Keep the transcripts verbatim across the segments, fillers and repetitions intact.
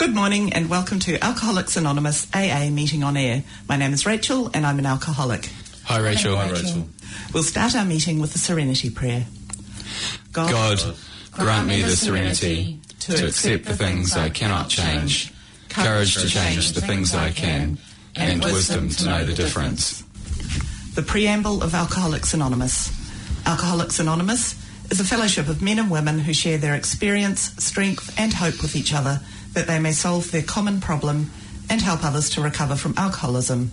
Good morning and welcome to Alcoholics Anonymous A A Meeting on Air. My name is Rachel and I'm an alcoholic. Hi Rachel. Hi Rachel. We'll start our meeting with the Serenity Prayer. God, God grant me the serenity to, to accept the things I cannot change, courage to change the things I can, and wisdom to know the difference. The Preamble of Alcoholics Anonymous. Alcoholics Anonymous is a fellowship of men and women who share their experience, strength and hope with each other that they may solve their common problem and help others to recover from alcoholism.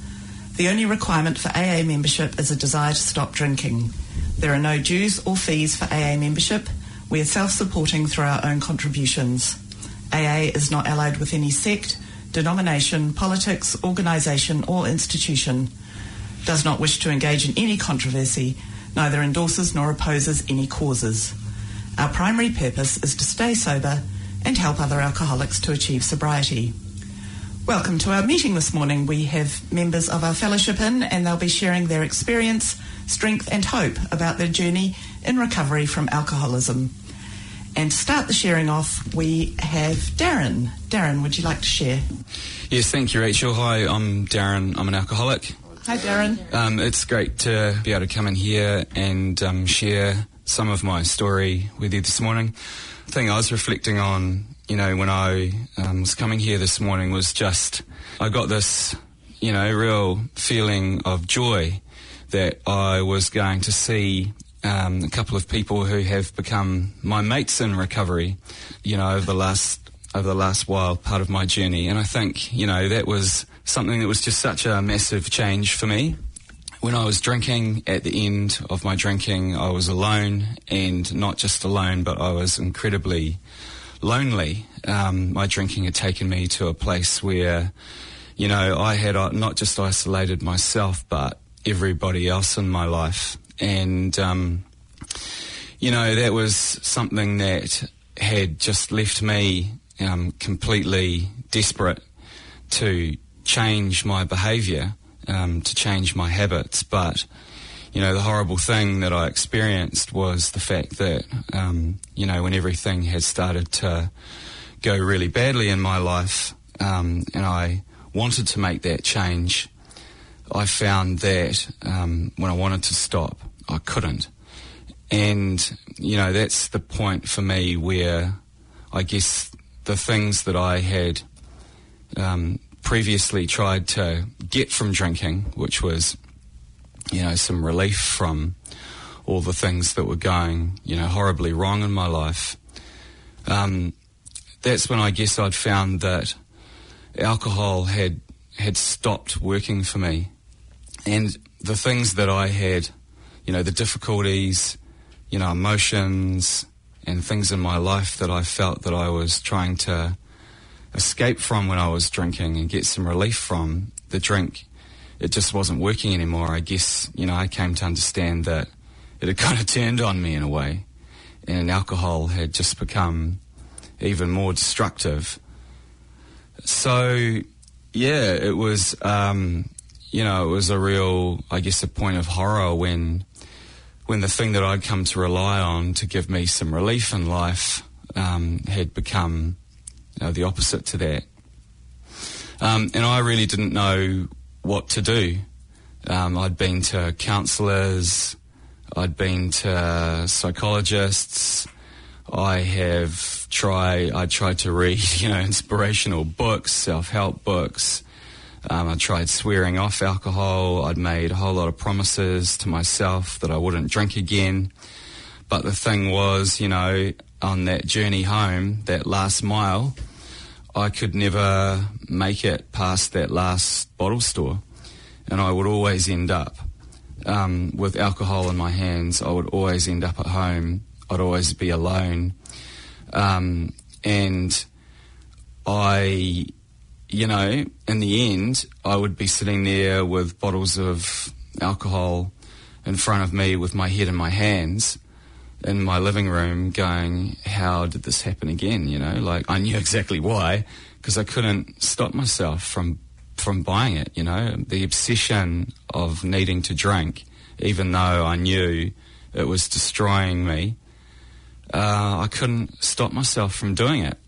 The only requirement for A A membership is a desire to stop drinking. There are no dues or fees for A A membership. We are self-supporting through our own contributions. A A is not allied with any sect, denomination, politics, organisation or institution, does not wish to engage in any controversy, neither endorses nor opposes any causes. Our primary purpose is to stay sober and help other alcoholics to achieve sobriety. Welcome to our meeting this morning. We have members of our fellowship in and they'll be sharing their experience, strength and hope about their journey in recovery from alcoholism. And to start the sharing off, we have Darren. Darren, would you like to share? Yes, thank you Rachel. Hi, I'm Darren. I'm an alcoholic. Hi Darren. Um, it's great to be able to come in here and um, share some of my story with you this morning. The thing I was reflecting on, you know, when I um, was coming here this morning was just, I got this, you know, real feeling of joy that I was going to see um, a couple of people who have become my mates in recovery, you know, over the last over the last while, part of my journey. And I think, you know, that was something that was just such a massive change for me. When I was drinking, at the end of my drinking, I was alone, and not just alone, but I was incredibly lonely. Um, my drinking had taken me to a place where, you know, I had not just isolated myself, but everybody else in my life. And, um, you know, that was something that had just left me um, completely desperate to change my behaviour, um, to change my habits. But, you know, the horrible thing that I experienced was the fact that, um, you know, when everything had started to go really badly in my life, um, and I wanted to make that change, I found that um, when I wanted to stop, I couldn't. And, you know, that's the point for me where I guess the things that I had um, previously tried to get from drinking, which was, you know, some relief from all the things that were going, you know, horribly wrong in my life. Um, that's when I guess I'd found that alcohol had had stopped working for me. And the things that I had, you know, the difficulties, you know, emotions and things in my life that I felt that I was trying to escape from when I was drinking and get some relief from, the drink, it just wasn't working anymore. I guess, you know, I came to understand that it had kind of turned on me in a way, and alcohol had just become even more destructive. So, yeah, it was, um, you know, it was a real, I guess, a point of horror when when the thing that I'd come to rely on to give me some relief in life um, had become Uh, the opposite to that. Um, and I really didn't know what to do. Um, I'd been to counsellors, I'd been to psychologists, I have tried, I tried to read, you know, inspirational books, self-help books. Um, I tried swearing off alcohol. I'd made a whole lot of promises to myself that I wouldn't drink again. But the thing was, you know, on that journey home, that last mile, I could never make it past that last bottle store. And I would always end up um, with alcohol in my hands. I would always end up at home. I'd always be alone. Um, and I, you know, in the end, I would be sitting there with bottles of alcohol in front of me with my head in my hands in my living room going, how did this happen again? You know, like I knew exactly why, because I couldn't stop myself from from buying it, you know. The obsession of needing to drink, even though I knew it was destroying me, uh, I couldn't stop myself from doing it.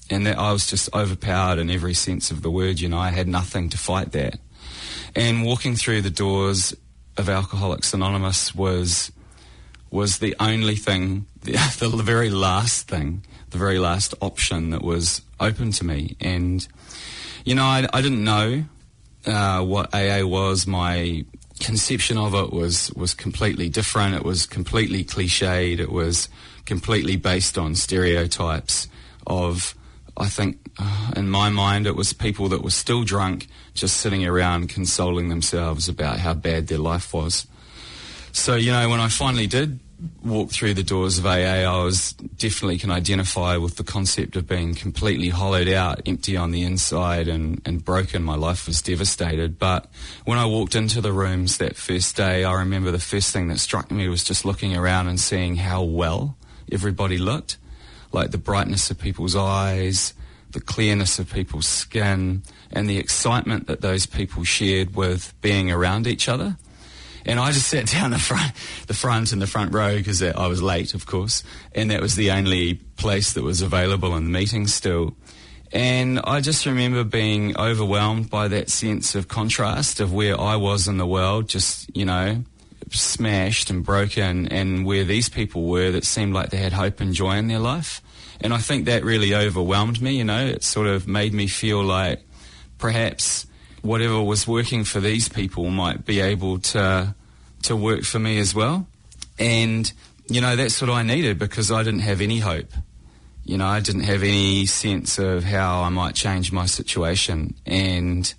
and that I was just overpowered in every sense of the word. You know, I had nothing to fight that. And walking through the doors of Alcoholics Anonymous was was the only thing, the, the very last thing, the very last option that was open to me. And, you know, I, I didn't know uh, what A A was. My conception of it was, was completely different. It was completely cliched. It was completely based on stereotypes of, I think, uh, in my mind, it was people that were still drunk, just sitting around consoling themselves about how bad their life was. So, you know, when I finally did walk through the doors of A A, I was definitely can identify with the concept of being completely hollowed out, empty on the inside and, and broken. My life was devastated. But when I walked into the rooms that first day, I remember the first thing that struck me was just looking around and seeing how well everybody looked. Like the brightness of people's eyes, the clearness of people's skin, and the excitement that those people shared with being around each other. And I just sat down the front, the front and the front row because I was late, of course, and that was the only place that was available in the meeting still. And I just remember being overwhelmed by that sense of contrast of where I was in the world, just, you know, smashed and broken, and where these people were that seemed like they had hope and joy in their life. And I think that really overwhelmed me, you know. It sort of made me feel like perhaps whatever was working for these people might be able to to work for me as well. And, you know, that's what I needed, because I didn't have any hope. You know, I didn't have any sense of how I might change my situation. And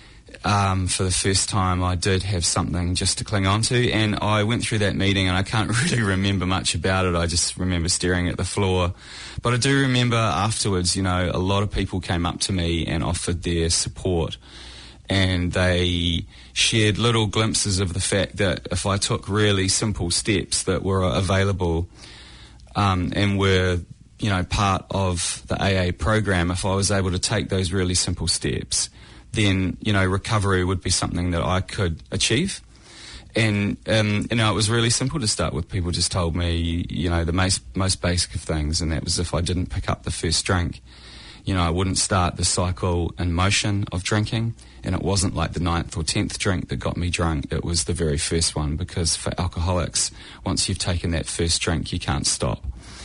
um, for the first time, I did have something just to cling on to. And I went through that meeting, and I can't really remember much about it. I just remember staring at the floor. But I do remember afterwards, you know, a lot of people came up to me and offered their support. And they shared little glimpses of the fact that if I took really simple steps that were available um, and were, you know, part of the A A program, if I was able to take those really simple steps, then, you know, recovery would be something that I could achieve. And, um, you know, it was really simple to start with. People just told me, you know, the most, most basic of things, and that was if I didn't pick up the first drink, you know, I wouldn't start the cycle in motion of drinking. And it wasn't like the ninth or tenth drink that got me drunk. It was the very first one, because for alcoholics, once you've taken that first drink, you can't stop.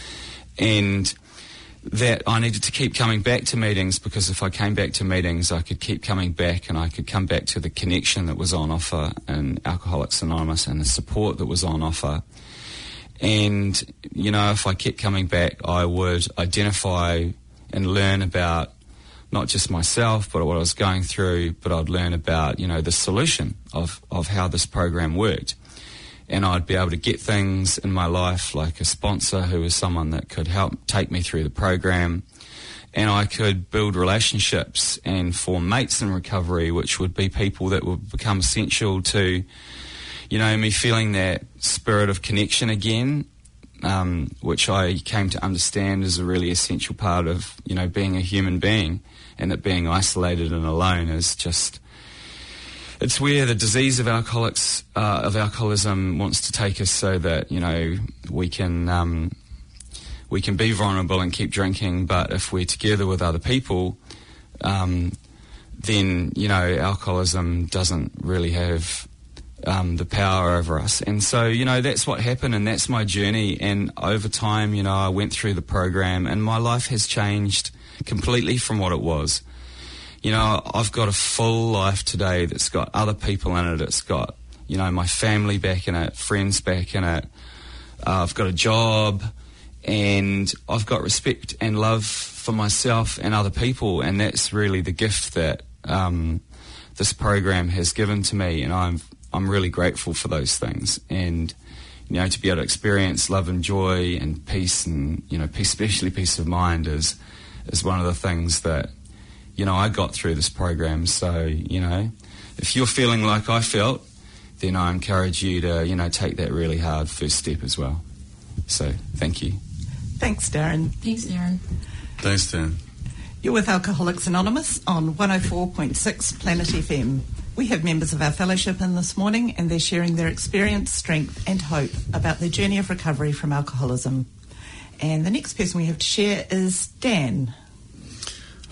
And that I needed to keep coming back to meetings, because if I came back to meetings, I could keep coming back, and I could come back to the connection that was on offer in Alcoholics Anonymous and the support that was on offer. And, you know, if I kept coming back, I would identify and learn about not just myself, but what I was going through, but I'd learn about, you know, the solution of, of how this program worked. And I'd be able to get things in my life, like a sponsor who was someone that could help take me through the program. And I could build relationships and form mates in recovery, which would be people that would become essential to, you know, me feeling that spirit of connection again, um, which I came to understand is a really essential part of, you know, being a human being. And that being isolated and alone is just, it's where the disease of alcoholics, uh, of alcoholism wants to take us, so that, you know, we can, um, we can be vulnerable and keep drinking, but if we're together with other people, um, then, you know, alcoholism doesn't really have um, the power over us. And so, you know, that's what happened, and that's my journey. And over time, you know, I went through the program, and my life has changed completely from what it was. You know, I've got a full life today that's got other people in it. It's got, you know, my family back in it, friends back in it. Uh, I've got a job, and I've got respect and love for myself and other people. And that's really the gift that um, this program has given to me. And I'm I'm really grateful for those things. And, you know, to be able to experience love and joy and peace, and, you know, peace, especially peace of mind, is is one of the things that, you know, I got through this program. So, you know, if you're feeling like I felt, then I encourage you to, you know, take that really hard first step as well. So, thank you. Thanks, Darren. Thanks, Darren. Thanks, Darren. You're with Alcoholics Anonymous on one oh four point six Planet F M. We have members of our fellowship in this morning, and they're sharing their experience, strength and hope about their journey of recovery from alcoholism. And the next person we have to share is Dan.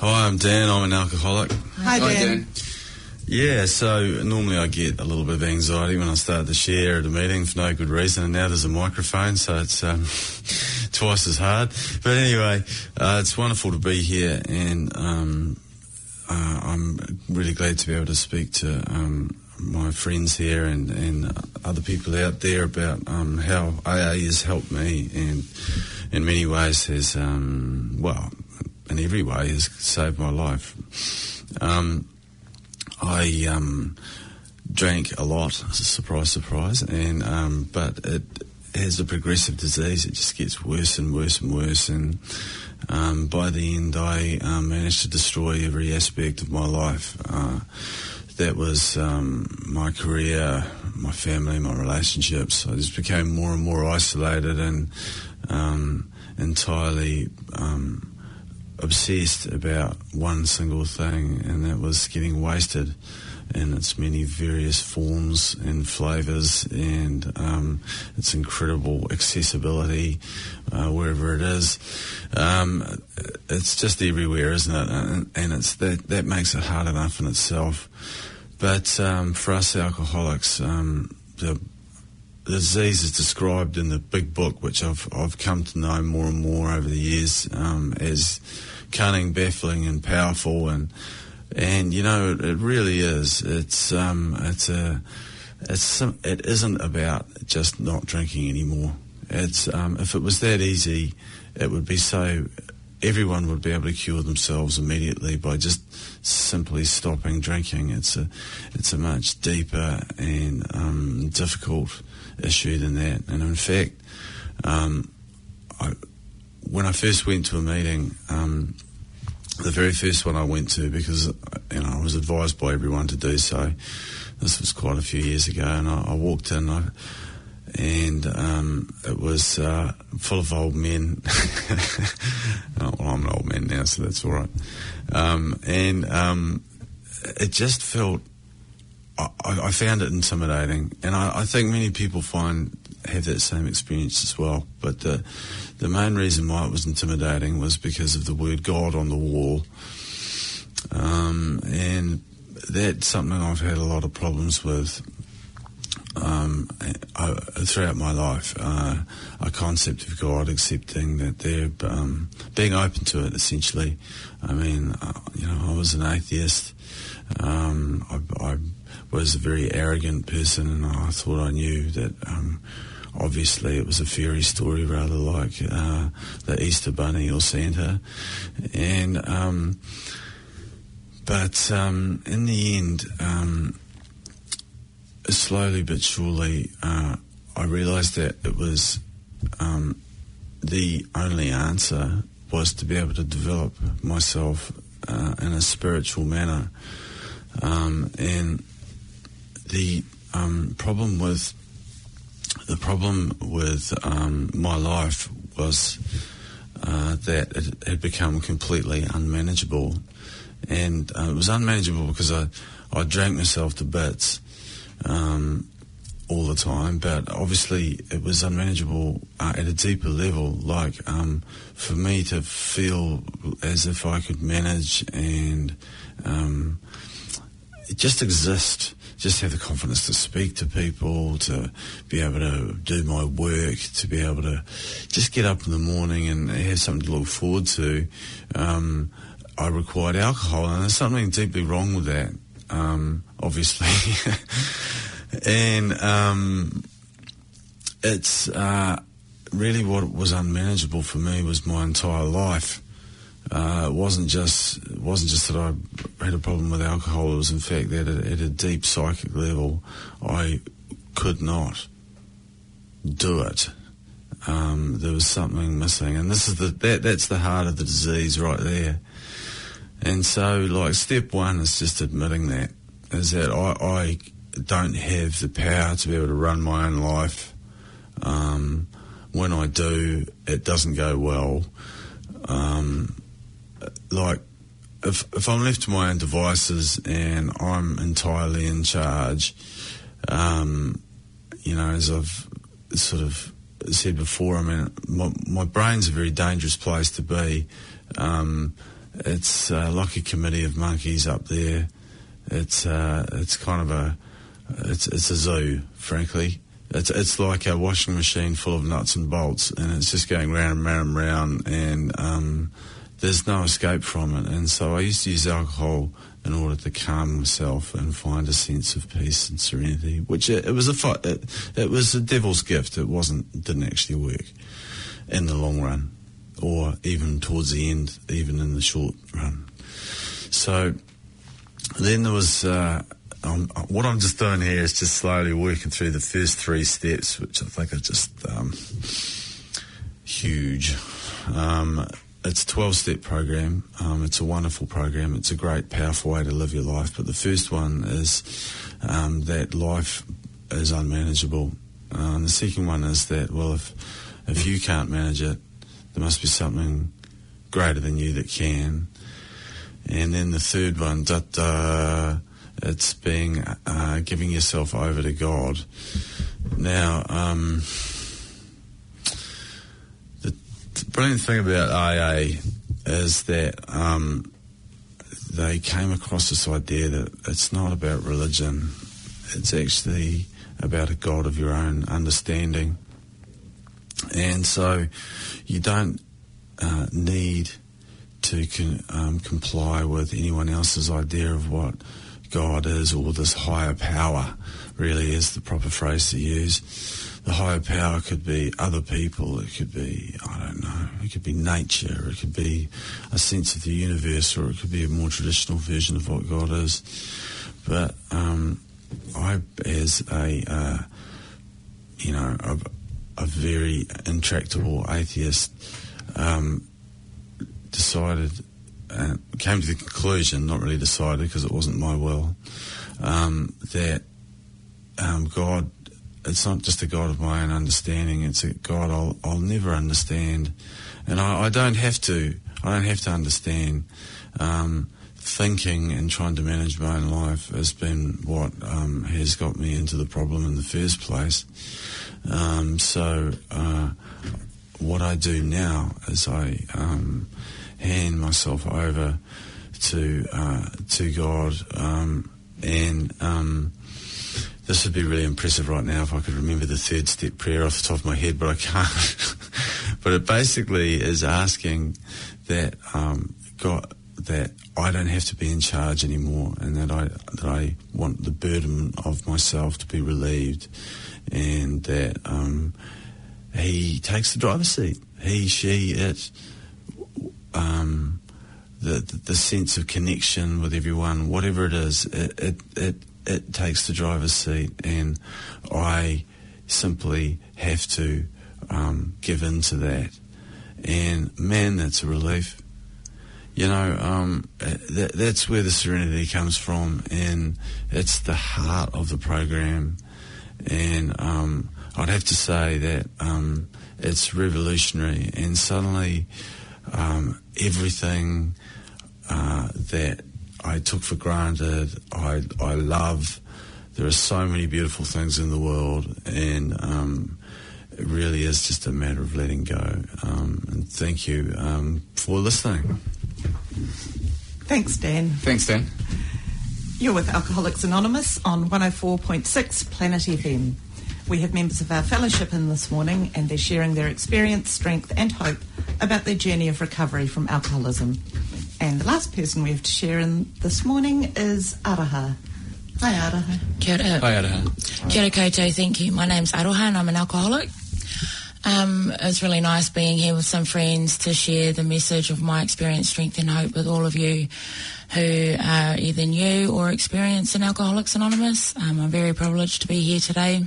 Hi, I'm Dan. I'm an alcoholic. Hi, Dan. Hi, Dan. Yeah, so normally I get a little bit of anxiety when I start to share at a meeting for no good reason, and now there's a microphone, so it's um, twice as hard. But anyway, uh, it's wonderful to be here, and um, uh, I'm really glad to be able to speak to um, my friends here and, and other people out there about um, how A A has helped me, and in many ways has, um, well, in every way has saved my life. Um, I um, drank a lot, surprise, surprise, and um, but it as a progressive disease, it just gets worse and worse and worse, and um, by the end, I um, managed to destroy every aspect of my life. Uh, that was um, my career, my family, my relationships. I just became more and more isolated and um, entirely Um, obsessed about one single thing, and that was getting wasted in its many various forms and flavours, and um, its incredible accessibility uh, wherever it is. Um, it's just everywhere, isn't it? And, and it's that that makes it hard enough in itself. But um, for us alcoholics, um, the The disease is described in the big book, which I've I've come to know more and more over the years, um, as cunning, baffling, and powerful, and and you know it really is. It's um it's a it's some, it isn't about just not drinking anymore. It's um if it was that easy, it would be so. Everyone would be able to cure themselves immediately by just simply stopping drinking. It's a it's a much deeper and um, difficult issue than that. And in fact, um, I, when I first went to a meeting, um, the very first one I went to, because you know I was advised by everyone to do so. This was quite a few years ago, and I, I walked in. I, And um, it was uh, full of old men. Oh, well, I'm an old man now, so that's all right. Um, and um, it just felt, I, I found it intimidating. And I, I think many people find have that same experience as well. But the, the main reason why it was intimidating was because of the word God on the wall. Um, and that's something I've had a lot of problems with. Um, I, throughout my life, uh, a concept of God, accepting that they're um, being open to it. Essentially, I mean, uh, you know, I was an atheist. Um, I, I was a very arrogant person, and I thought I knew that. Um, obviously, it was a fairy story, rather like uh, the Easter Bunny or Santa, and um, but um, in the end. Um, Slowly but surely, uh, I realised that it was um, the only answer was to be able to develop myself uh, in a spiritual manner. Um, and the um, problem with the problem with um, my life was uh, that it had become completely unmanageable, and uh, it was unmanageable because I I drank myself to bits. Um, all the time, but obviously it was unmanageable uh, at a deeper level, like um, for me to feel as if I could manage and um, just exist, just have the confidence to speak to people, to be able to do my work, to be able to just get up in the morning and have something to look forward to. Um, I required alcohol, and there's something deeply wrong with that. Um, obviously, and um, it's uh, really what was unmanageable for me was my entire life. Uh, it wasn't just it wasn't just that I had a problem with alcohol. It was in fact that at, at a deep psychic level, I could not do it. Um, there was something missing, and this is the that that's the heart of the disease right there. And so, like, step one is just admitting that, is that I, I don't have the power to be able to run my own life. Um, when I do, it doesn't go well. Um, like, if if I'm left to my own devices and I'm entirely in charge, um, you know, as I've sort of said before, I mean, my, my brain's a very dangerous place to be. Um, it's uh, like a committee of monkeys up there. It's uh, it's kind of a it's it's a zoo, frankly. It's it's like a washing machine full of nuts and bolts, and it's just going round and round and round, and um, there's no escape from it. And so I used to use alcohol in order to calm myself and find a sense of peace and serenity. Which it, it was a fi- it, it was a devil's gift. It wasn't didn't actually work in the long run, or even towards the end, even in the short run. So then there was. Uh, Um, what I'm just doing here is just slowly working through the first three steps, which I think are just um, huge. Um, it's a twelve-step program. Um, it's a wonderful program. It's a great, powerful way to live your life. But the first one is um, that life is unmanageable. Uh, and the second one is that, well, if if you can't manage it, there must be something greater than you that can. And then the third one, da da. It's being uh, giving yourself over to God. Now, um, the, the brilliant thing about A A is that um, they came across this idea that it's not about religion. It's actually about a God of your own understanding. And so you don't uh, need to con- um, comply with anyone else's idea of what God is, or this higher power really is the proper phrase to use. The higher power could be other people, it could be, I don't know, it could be nature, it could be a sense of the universe, or it could be a more traditional version of what God is. But um, I, as a, uh, you know, a, a very intractable atheist, um, decided Uh, came to the conclusion, not really decided because it wasn't my will, um, that um, God, it's not just a God of my own understanding, it's a God I'll, I'll never understand. And I, I don't have to, I don't have to understand. Um, thinking and trying to manage my own life has been what um, has got me into the problem in the first place. Um, so uh, what I do now is I... Um, hand myself over to uh, to God, um, and um, this would be really impressive right now if I could remember the third step prayer off the top of my head, but I can't. But it basically is asking that um, God, that I don't have to be in charge anymore, and that I that I want the burden of myself to be relieved, and that um, He takes the driver's seat. He, she, it. Um, the, the the sense of connection with everyone, whatever it is, it it, it it takes the driver's seat, and I simply have to um, give in to that. And man, that's a relief. You know, um, that, that's where the serenity comes from, and it's the heart of the program. And um, I'd have to say that um, it's revolutionary, and suddenly um, everything uh, that I took for granted, I, I love. There are so many beautiful things in the world, and um, it really is just a matter of letting go. Um, and thank you um, for listening. Thanks, Dan. Thanks, Dan. You're with Alcoholics Anonymous on one oh four point six Planet F M. We have members of our fellowship in this morning, and they're sharing their experience, strength and hope about their journey of recovery from alcoholism. And the last person we have to share in this morning is Aroha. Hi, Aroha. Kia ora. Hi, Aroha. Kia ora koutou, thank you. My name's Aroha and I'm an alcoholic. Um, it's really nice being here with some friends to share the message of my experience, strength and hope with all of you who are either new or experienced in Alcoholics Anonymous. Um, I'm very privileged to be here today.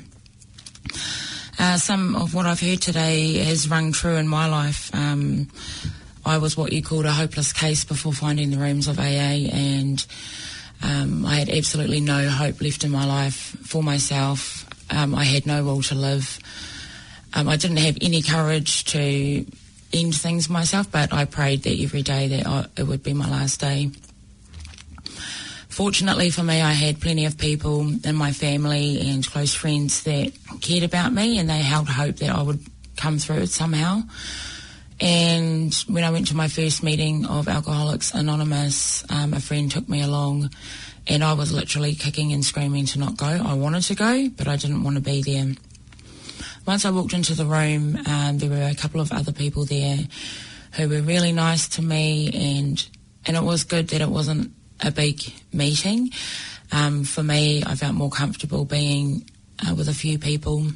Uh, some of what I've heard today has rung true in my life. Um, I was what you called a hopeless case before finding the rooms of A A, and um, I had absolutely no hope left in my life for myself. Um, I had no will to live. Um, I didn't have any courage to end things myself, but I prayed that every day that I, it would be my last day. Fortunately for me, I had plenty of people in my family and close friends that cared about me, and they held hope that I would come through it somehow. And when I went to my first meeting of Alcoholics Anonymous, um, a friend took me along, and I was literally kicking and screaming to not go. I wanted to go, but I didn't want to be there. Once I walked into the room, um, there were a couple of other people there who were really nice to me, and and it was good that it wasn't a big meeting. Um, for me, I felt more comfortable being uh, with a few people.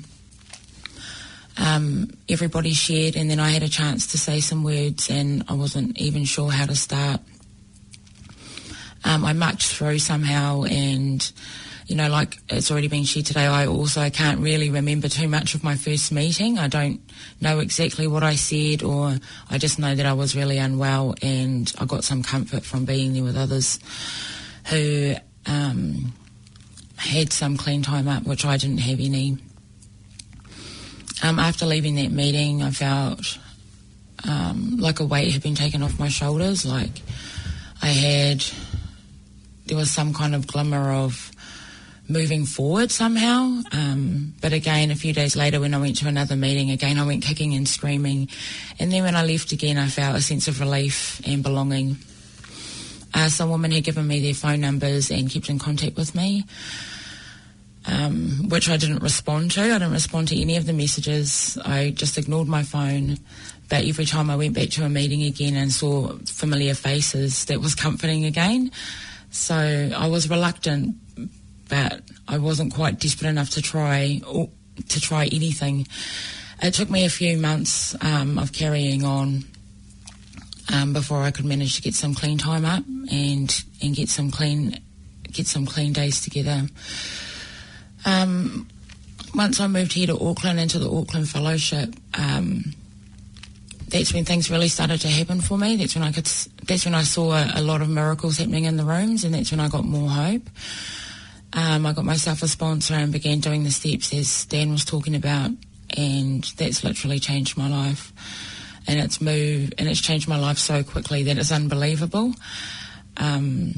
Um, everybody shared, and then I had a chance to say some words, and I wasn't even sure how to start. Um, I mucked through somehow, and, you know, like it's already been shared today, I also can't really remember too much of my first meeting. I don't know exactly what I said, or I just know that I was really unwell, and I got some comfort from being there with others who um, had some clean time up, which I didn't have any. Um, after leaving that meeting, I felt um, like a weight had been taken off my shoulders, like I had, there was some kind of glimmer of moving forward somehow. Um, but again, a few days later when I went to another meeting, again I went kicking and screaming. And then when I left again, I felt a sense of relief and belonging. Uh, some women had given me their phone numbers and kept in contact with me. Um, which I didn't respond to. I didn't respond to any of the messages. I just ignored my phone. But every time I went back to a meeting again and saw familiar faces, that was comforting again. So I was reluctant, but I wasn't quite desperate enough to try or to try anything. It took me a few months um, of carrying on um, before I could manage to get some clean time up and and get some clean get some clean days together. Um, once I moved here to Auckland, into the Auckland Fellowship, um, that's when things really started to happen for me. That's when I could. That's when I saw a, a lot of miracles happening in the rooms, and that's when I got more hope. Um, I got myself a sponsor and began doing the steps as Dan was talking about, and that's literally changed my life. And it's moved, and it's changed my life so quickly that it's unbelievable. Um,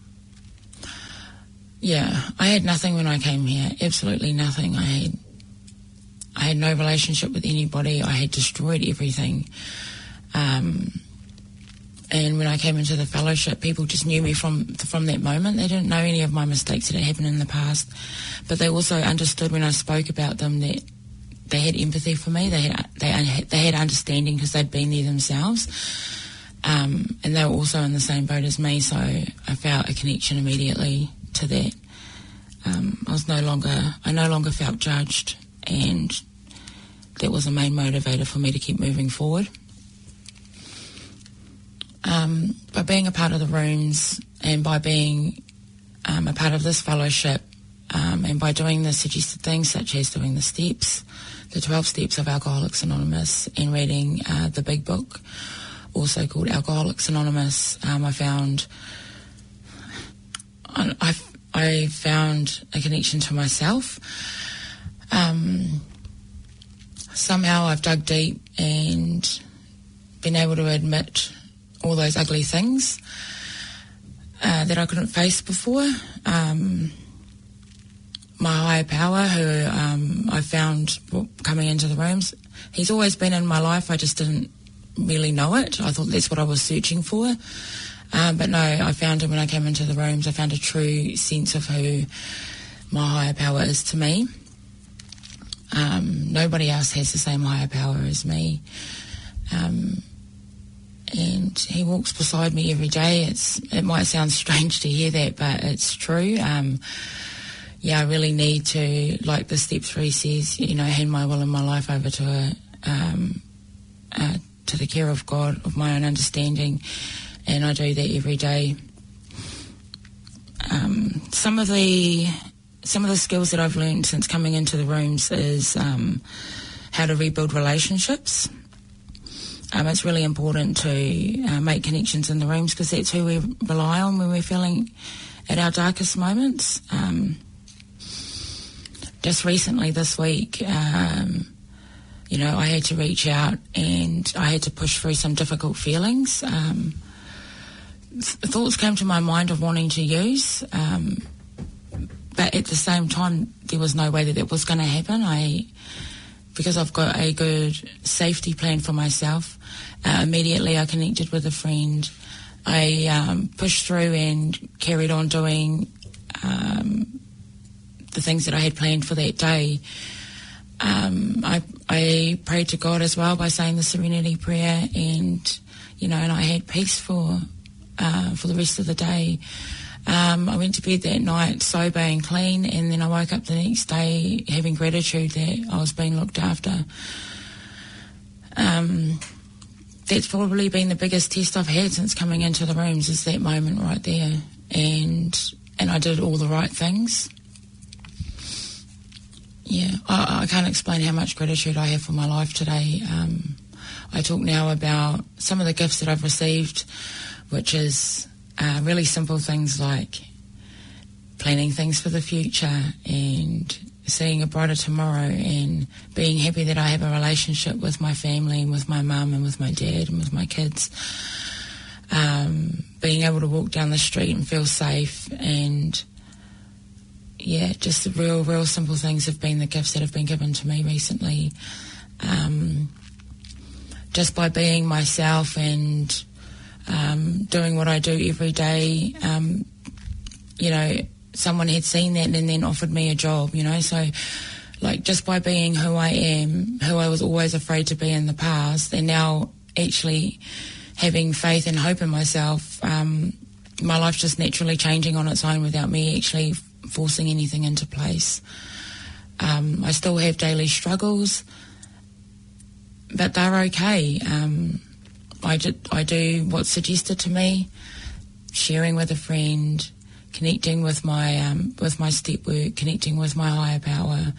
Yeah, I had nothing when I came here, absolutely nothing. I had I had no relationship with anybody. I had destroyed everything. Um, and when I came into the fellowship, people just knew me from from that moment. They didn't know any of my mistakes that had happened in the past, but they also understood when I spoke about them that they had empathy for me. They had they they had understanding because they'd been there themselves, um, and they were also in the same boat as me. So I felt a connection immediately to that. Um, I was no longer, I no longer felt judged, and that was the main motivator for me to keep moving forward. Um, by being a part of the rooms, and by being um, a part of this fellowship, um, and by doing the suggested things such as doing the steps, the twelve steps of Alcoholics Anonymous, and reading uh, the big book, also called Alcoholics Anonymous, um, I found I, I found a connection to myself. Um, somehow I've dug deep and been able to admit all those ugly things uh, that I couldn't face before. Um, my higher power, who um, I found coming into the rooms, he's always been in my life. I just didn't really know it. I thought that's what I was searching for. Um, but no, I found him when I came into the rooms. I found a true sense of who my higher power is to me. Um, nobody else has the same higher power as me. Um, and he walks beside me every day. It's It might sound strange to hear that, but it's true. Um, yeah, I really need to, like the step three says, you know, hand my will and my life over to a, um, uh, to the care of God, of my own understanding. And I do that every day. Um, some of the some of the skills that I've learned since coming into the rooms is um, how to rebuild relationships. Um, it's really important to uh, make connections in the rooms because that's who we rely on when we're feeling at our darkest moments. Um, just recently this week, um, you know, I had to reach out and I had to push through some difficult feelings. Um, Thoughts came to my mind of wanting to use, um, but at the same time, there was no way that it was going to happen. I because I've got a good safety plan for myself, uh, immediately I connected with a friend. I um, pushed through and carried on doing um, the things that I had planned for that day. Um, I, I prayed to God as well by saying the Serenity Prayer, and you know, and I had peace for uh, for the rest of the day. Um, I went to bed that night sober and clean, and then I woke up the next day having gratitude that I was being looked after. Um, that's probably been the biggest test I've had since coming into the rooms, is that moment right there, and and I did all the right things. Yeah, I, I can't explain how much gratitude I have for my life today. Um, I talk now about some of the gifts that I've received, which is uh, really simple things like planning things for the future and seeing a brighter tomorrow, and being happy that I have a relationship with my family and with my mum and with my dad and with my kids. Um, being able to walk down the street and feel safe, and yeah, just the real, real simple things have been the gifts that have been given to me recently. Um, just by being myself and um, doing what I do every day, um, you know, someone had seen that and then offered me a job, you know, so like just by being who I am, who I was always afraid to be in the past, and now actually having faith and hope in myself, um, my life's just naturally changing on its own without me actually forcing anything into place. Um, I still have daily struggles, but they're okay. Um, I, do, I do what's suggested to me, sharing with a friend, connecting with my um, with my step work, connecting with my higher power,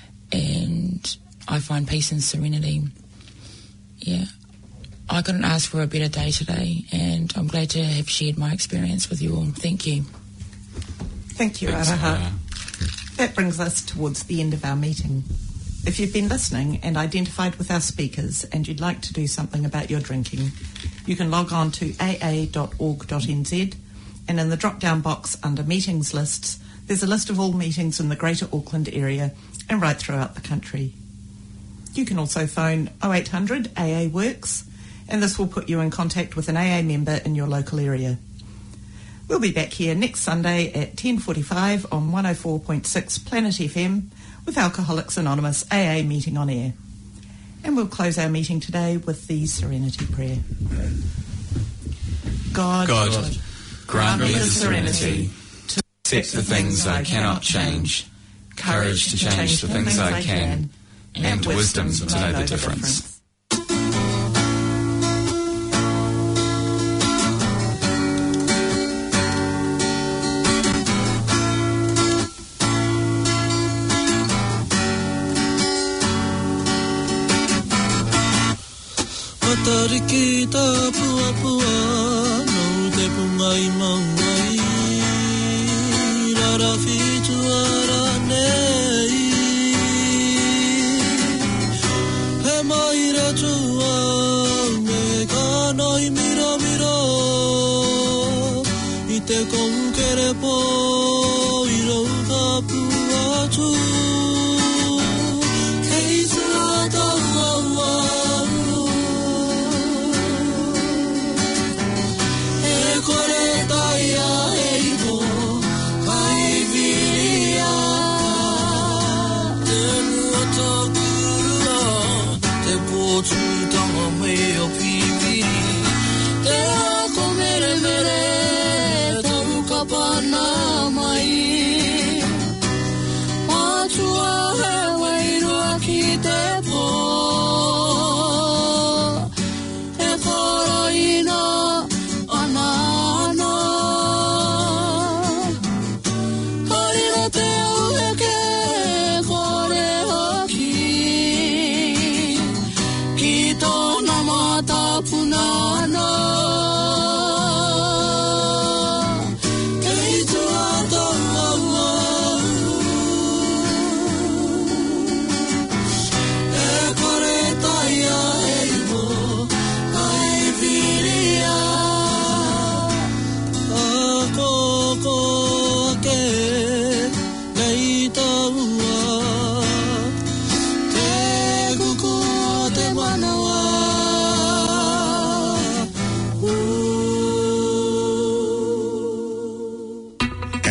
and I find peace and serenity. Yeah, I couldn't ask for a better day today, and I'm glad to have shared my experience with you all. Thank you. Thank you, Araha. That brings us towards the end of our meeting. If you've been listening and identified with our speakers and you'd like to do something about your drinking, you can log on to a a dot org dot n z, and in the drop-down box under Meetings Lists, there's a list of all meetings in the Greater Auckland area and right throughout the country. You can also phone oh eight hundred A A Works, and this will put you in contact with an A A member in your local area. We'll be back here next Sunday at ten forty-five on one oh four point six Planet F M with Alcoholics Anonymous A A Meeting on Air. And we'll close our meeting today with the Serenity Prayer. God, God, God grant me the serenity to accept the things I cannot change, courage to change the things I can, and wisdom to know the difference. Tarikita pua pua no te pungai mangai rara fitu ara nei he mai ra tua me ka noi mira mira I te kongere po I rau ka pua tu